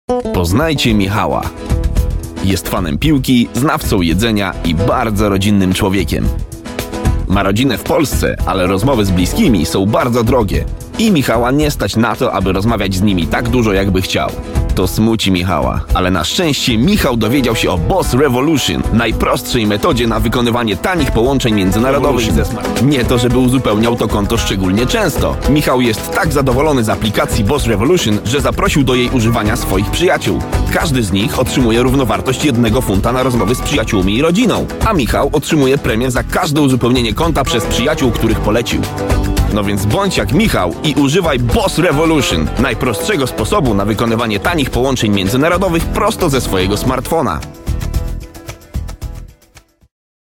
Poznajcie Michała. Jest fanem piłki, znawcą jedzenia i bardzo rodzinnym człowiekiem. Ma rodzinę w Polsce, ale rozmowy z bliskimi są bardzo drogie i Michała nie stać na to, aby rozmawiać z nimi tak dużo, jakby chciał. To smuci Michała, ale na szczęście Michał dowiedział się o Boss Revolution, najprostszej metodzie na wykonywanie tanich połączeń międzynarodowych ze smartfonem. Nie to, żeby uzupełniał to konto szczególnie często. Michał jest tak zadowolony z aplikacji Boss Revolution, że zaprosił do jej używania swoich przyjaciół. Każdy z nich otrzymuje równowartość 1 funta na rozmowy z przyjaciółmi i rodziną, a Michał otrzymuje premię za każde uzupełnienie konta przez przyjaciół, których polecił. No więc bądź jak Michał i używaj Boss Revolution, najprostszego sposobu na wykonywanie tanich połączeń międzynarodowych prosto ze swojego smartfona.